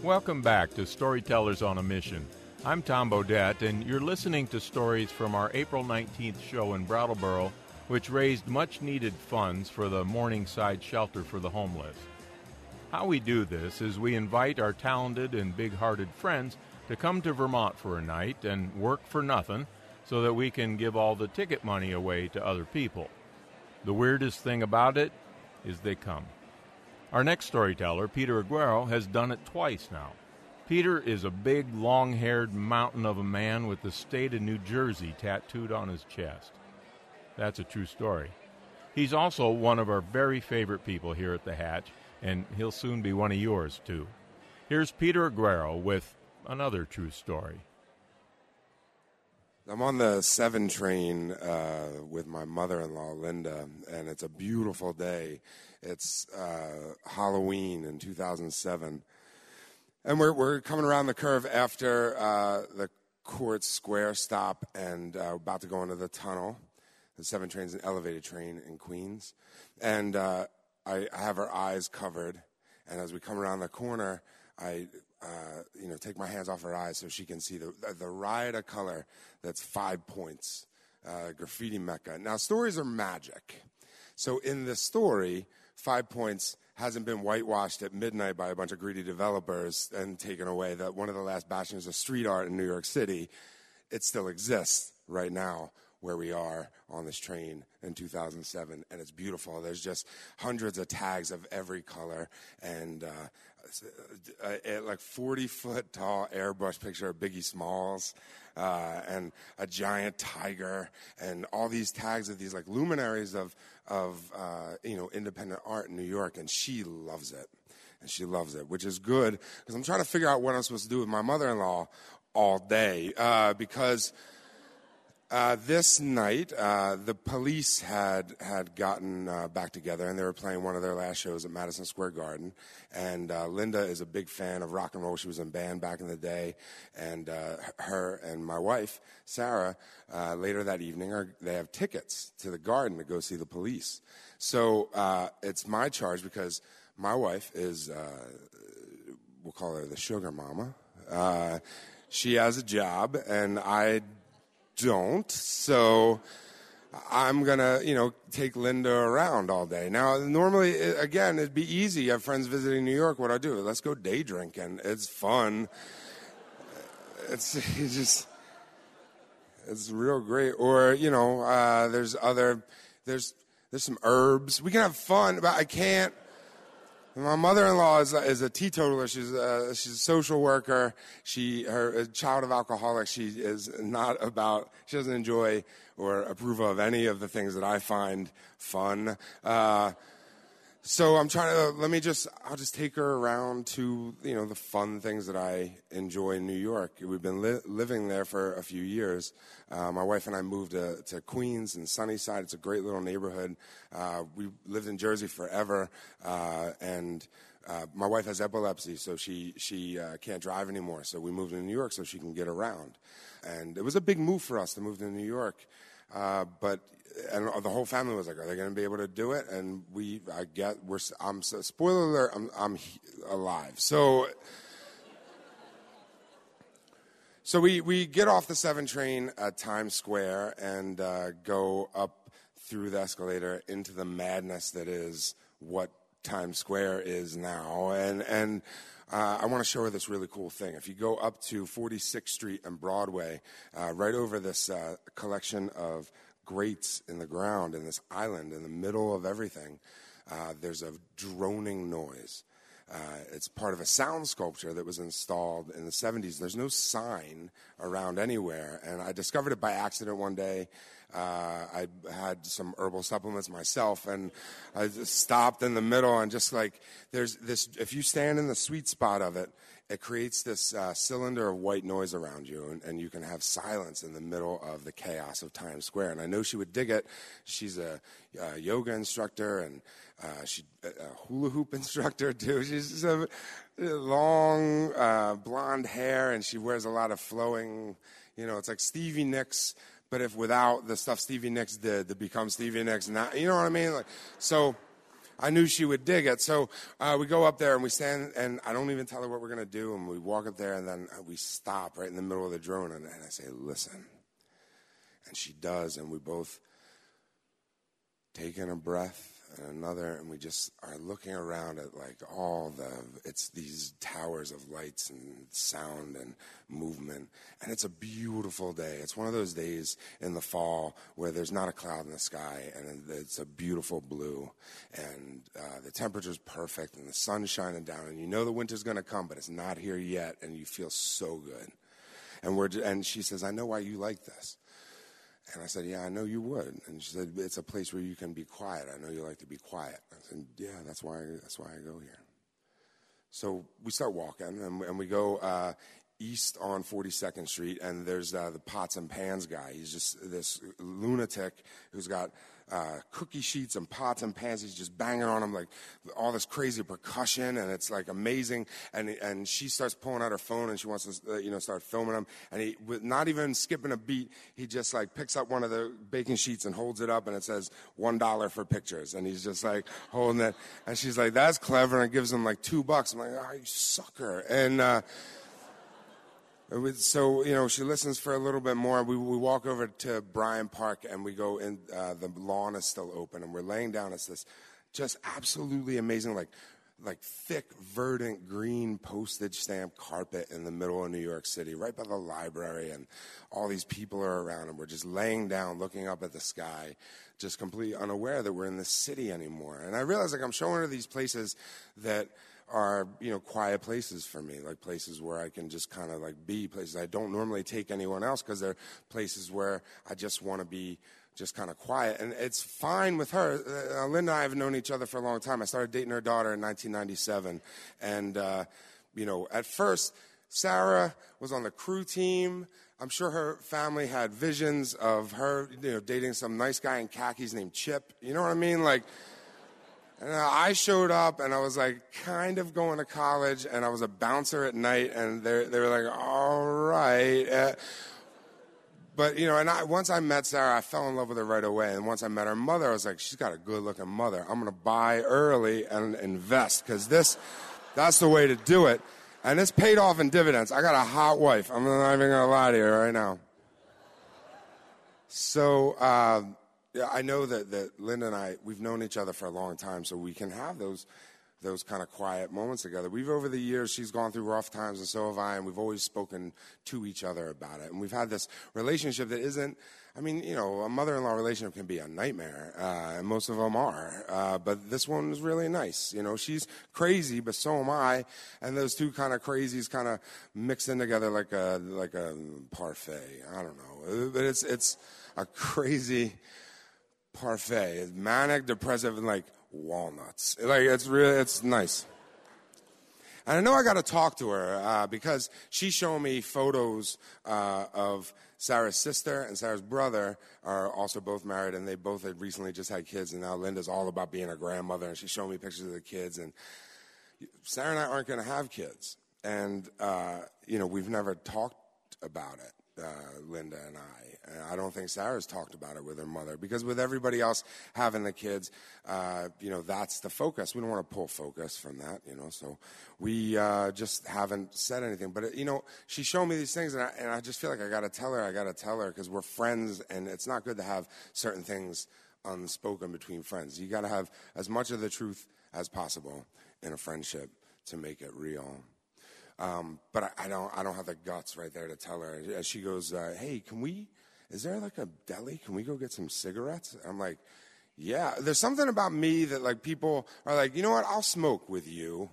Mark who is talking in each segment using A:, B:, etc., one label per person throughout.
A: Welcome back to Storytellers on a Mission. I'm Tom Bodette, and you're listening to stories from our April 19th show in Brattleboro, which raised much-needed funds for the Morningside Shelter for the Homeless. How we do this is we invite our talented and big-hearted friends to come to Vermont for a night and work for nothing so that we can give all the ticket money away to other people. The weirdest thing about it is they come. Our next storyteller, Peter Aguero, has done it twice now. Peter is a big, long-haired mountain of a man with the state of New Jersey tattooed on his chest. That's a true story. He's also one of our very favorite people here at the Hatch, and he'll soon be one of yours, too. Here's Peter Aguero with another true story.
B: I'm on the 7 train with my mother-in-law, Linda, and it's a beautiful day. It's Halloween in 2007. And we're coming around the curve after the Court Square stop and about to go into the tunnel. The 7 train's an elevated train in Queens. And I have our eyes covered. And as we come around the corner, I take my hands off her eyes so she can see the riot of color that's 5 Points, graffiti mecca. Now, stories are magic. So in this story, 5 Points hasn't been whitewashed at midnight by a bunch of greedy developers and taken away. That one of the last bastions of street art in New York City. It still exists right now where we are on this train in 2007, and it's beautiful. There's just hundreds of tags of every color, and like 40-foot tall airbrush picture of Biggie Smalls, and a giant tiger, and all these tags of these like luminaries of independent art in New York, and she loves it. And she loves it, which is good, because I'm trying to figure out what I'm supposed to do with my mother-in-law all day, because this night, the police had gotten back together, and they were playing one of their last shows at Madison Square Garden. And Linda is a big fan of rock and roll. She was in band back in the day. And her and my wife, Sarah, later that evening, they have tickets to the Garden to go see the police. So it's my charge, because my wife is, we'll call her the sugar mama. She has a job, and I don't, so I'm gonna, take Linda around all day. Now, normally, again, it'd be easy. You have friends visiting New York. What do I do? Let's go day drinking. It's fun. It's real great. Or there's some herbs. We can have fun, but I can't. My mother-in-law is a teetotaler. She's a social worker. A child of alcoholics. She doesn't enjoy or approve of any of the things that I find fun. So I'm trying to, I'll just take her around to, the fun things that I enjoy in New York. We've been living there for a few years. My wife and I moved to Queens and Sunnyside. It's a great little neighborhood. We lived in Jersey forever, and my wife has epilepsy, so she can't drive anymore. So we moved to New York so she can get around. And it was a big move for us to move to New York, but the whole family was like, "Are they going to be able to do it?" And spoiler alert, I'm alive. So we get off the 7 train at Times Square and go up through the escalator into the madness that is what Times Square is now. And I want to show her this really cool thing. If you go up to 46th Street and Broadway, right over this collection of grates in the ground in this island in the middle of everything, there's a droning noise. It's part of a sound sculpture that was installed in the 70s. There's no sign around anywhere, and I discovered it by accident one day. I had some herbal supplements myself, and I just stopped in the middle, and just like there's this, if you stand in the sweet spot of it, it creates this cylinder of white noise around you, and you can have silence in the middle of the chaos of Times Square. And I know she would dig it. She's a yoga instructor, and she's a hula hoop instructor, too. She's just a long blonde hair, and she wears a lot of flowing, it's like Stevie Nicks, but if without the stuff Stevie Nicks did to become Stevie Nicks. You know what I mean? So I knew she would dig it. So we go up there and we stand, and I don't even tell her what we're going to do. And we walk up there, and then we stop right in the middle of the drone, and I say, listen. And she does, and we both take in a breath and another, and we just are looking around at like it's these towers of lights and sound and movement, and it's a beautiful day. It's one of those days in the fall where there's not a cloud in the sky, and it's a beautiful blue, and the temperature's perfect, and the sun's shining down, and you know the winter's going to come, but it's not here yet, and you feel so good. And she says, I know why you like this. And I said, yeah, I know you would. And she said, it's a place where you can be quiet. I know you like to be quiet. I said, yeah, that's why I go here. So we start walking, and we go east on 42nd Street, and there's the pots and pans guy. He's just this lunatic who's got cookie sheets and pots and pans. He's just banging on them like all this crazy percussion, and it's like amazing. And she starts pulling out her phone, and she wants to start filming him. And he, with not even skipping a beat, he just like picks up one of the baking sheets and holds it up, and it says $1 for pictures. And he's just like holding it, and she's like, "That's clever," and gives him like $2. I'm like, "Oh, you sucker!" And so, she listens for a little bit more. We walk over to Bryant Park, and we go in. The lawn is still open, and we're laying down. It's this just absolutely amazing, like thick, verdant, green postage stamp carpet in the middle of New York City, right by the library, and all these people are around, and we're just laying down, looking up at the sky, just completely unaware that we're in the city anymore. And I realize, I'm showing her these places that are, quiet places for me, like places where I can just kind of be, places I don't normally take anyone else, because they're places where I just want to be just kind of quiet. And it's fine with her. Linda and I have known each other for a long time. I started dating her daughter in 1997. And, at first, Sarah was on the crew team. I'm sure her family had visions of her, dating some nice guy in khakis named Chip. You know what I mean? And I showed up, and I was kind of going to college, and I was a bouncer at night, and they were like, all right. But, once I met Sarah, I fell in love with her right away. And once I met her mother, I was like, she's got a good-looking mother. I'm going to buy early and invest, because that's the way to do it. And it's paid off in dividends. I got a hot wife. I'm not even going to lie to you right now. So, yeah, I know that Linda and I, we've known each other for a long time, so we can have those kind of quiet moments together. Over the years, she's gone through rough times, and so have I, and we've always spoken to each other about it. And we've had this relationship that isn't, a mother-in-law relationship can be a nightmare, and most of them are. But this one is really nice. She's crazy, but so am I. And those two kind of crazies kind of mixed in together like a parfait. I don't know. But it's a crazy parfait. It's manic, depressive, and walnuts. It's nice. And I know I got to talk to her because she's showing me photos of Sarah's sister and Sarah's brother are also both married, and they both had recently just had kids, and now Linda's all about being a grandmother, and she's showing me pictures of the kids. And Sarah and I aren't going to have kids. And, we've never talked about it, Linda and I. I don't think Sarah's talked about it with her mother, because with everybody else having the kids, that's the focus. We don't want to pull focus from that, so we just haven't said anything. But, she's showing me these things, and I just feel like I got to tell her, because we're friends, and it's not good to have certain things unspoken between friends. You got to have as much of the truth as possible in a friendship to make it real. But I don't have the guts right there to tell her. As she goes, hey, is there a deli? Can we go get some cigarettes? I'm like, yeah. There's something about me that people are like, you know what? I'll smoke with you.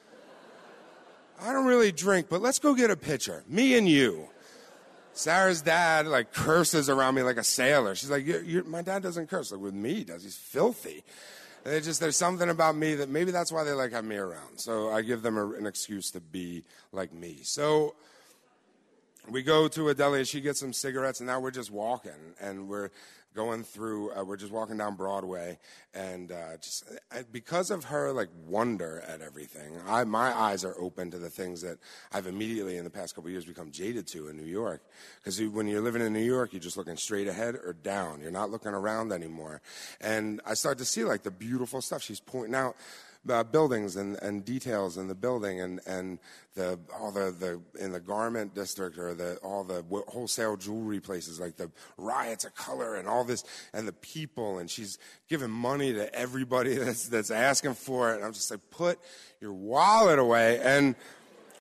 B: I don't really drink, but let's go get a picture. Me and you. Sarah's dad curses around me like a sailor. She's like, my dad doesn't curse. With me, he does. He's filthy. And there's something about me that maybe that's why they having me around. So I give them an excuse to be like me. So we go to a deli, and she gets some cigarettes, and now we're just walking. And we're going through, we're just walking down Broadway, and because of her like wonder at everything, my eyes are open to the things that I've immediately in the past couple of years become jaded to in New York. Because when you're living in New York, you're just looking straight ahead or down. You're not looking around anymore. And I start to see like the beautiful stuff. She's pointing out buildings and details in the building and all the in the garment district or all the wholesale jewelry places, like the riots of color and all this and the people, and she's giving money to everybody that's asking for it. And I'm just like, put your wallet away. And